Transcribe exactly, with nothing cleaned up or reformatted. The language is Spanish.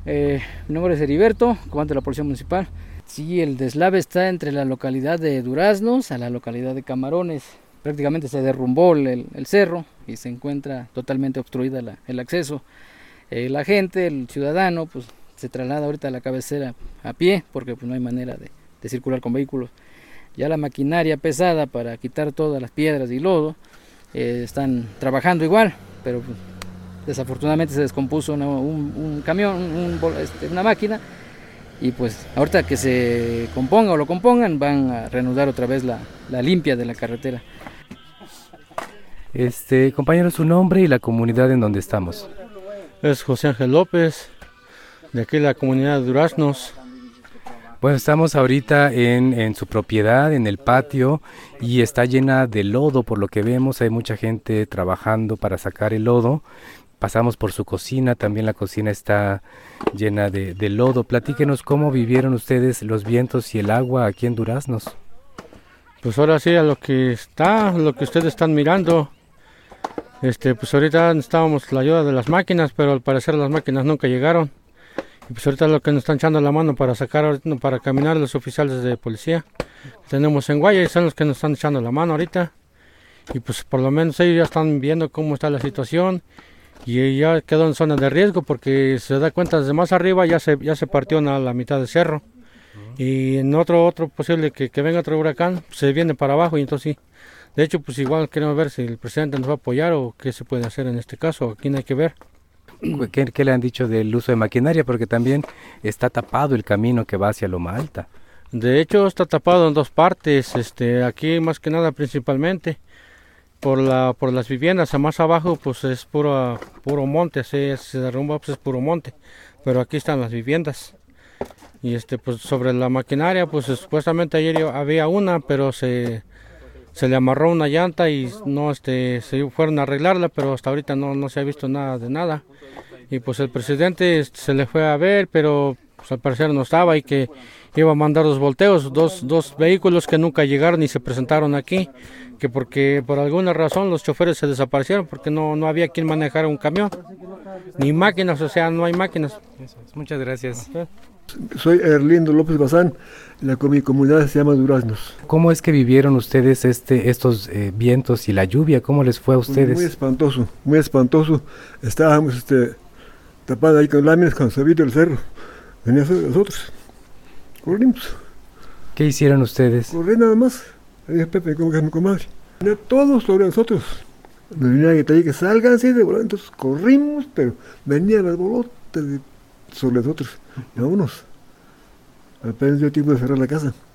Eh, mi nombre es Heriberto, comandante de la Policía Municipal. Sí, el deslave está entre la localidad de Duraznos a la localidad de Camarones. Prácticamente se derrumbó el, el cerro y se encuentra totalmente obstruida la, el acceso. Eh, la gente, el ciudadano, pues se traslada ahorita a la cabecera a pie porque pues, no hay manera de, de circular con vehículos. Ya la maquinaria pesada para quitar todas las piedras y lodo eh, están trabajando igual, pero pues, desafortunadamente se descompuso una, un, un camión, un, este, una máquina, y pues ahorita que se componga o lo compongan van a reanudar otra vez la, la limpia de la carretera. Este, compañero, su nombre y la comunidad en donde estamos. Es José Ángel López, de aquí la comunidad de Duraznos. Bueno, estamos ahorita en, en su propiedad, en el patio, y está llena de lodo, por lo que vemos, hay mucha gente trabajando para sacar el lodo. Pasamos por su cocina, también la cocina está llena de, de lodo. Platíquenos cómo vivieron ustedes los vientos y el agua aquí en Duraznos. Pues ahora sí, a lo que está, lo que ustedes están mirando, este, pues ahorita necesitábamos la ayuda de las máquinas, pero al parecer las máquinas nunca llegaron. Y pues ahorita lo que nos están echando la mano para sacar, para caminar los oficiales de policía que tenemos en Guaya, y son los que nos están echando la mano ahorita. Y pues por lo menos ellos ya están viendo cómo está la situación y ya quedó en zona de riesgo porque se da cuenta desde más arriba ya se, ya se partió a la mitad del cerro. Y en otro otro posible que, que venga otro huracán, pues se viene para abajo y entonces sí. De hecho, pues igual queremos ver si el presidente nos va a apoyar o qué se puede hacer en este caso, aquí no hay que ver. ¿Qué, ¿Qué le han dicho del uso de maquinaria? Porque también está tapado el camino que va hacia Loma Alta. De hecho, está tapado en dos partes, este, aquí más que nada principalmente por la por las viviendas, a más abajo pues es puro, puro monte, así se derrumba pues es puro monte, pero aquí están las viviendas. Y este pues sobre la maquinaria pues supuestamente ayer había una, pero se se le amarró una llanta y no este se fueron a arreglarla, pero hasta ahorita no no se ha visto nada de nada. Y pues el presidente este, se le fue a ver, pero pues, al parecer no estaba y que iba a mandar dos volteos, dos dos vehículos que nunca llegaron y se presentaron aquí, que porque por alguna razón los choferes se desaparecieron porque no no había quien manejara un camión, ni máquinas, o sea, no hay máquinas. Muchas gracias. Soy Erlindo López Bazán, la, mi comunidad se llama Duraznos. ¿Cómo es que vivieron ustedes este, estos eh, vientos y la lluvia? ¿Cómo les fue a ustedes? Muy espantoso, muy espantoso. Estábamos este, tapados ahí con láminas cuando se vino el cerro. Venía sobre nosotros. Corrimos. ¿Qué hicieron ustedes? Corrí nada más. Ahí Pepe, como que es mi comadre. Venía todo sobre nosotros. Nos venía a gritar que salgan así de volar. Entonces corrimos, pero venía el alborote de sobre nosotros. Y vámonos. Apenas dio tiempo de cerrar la casa.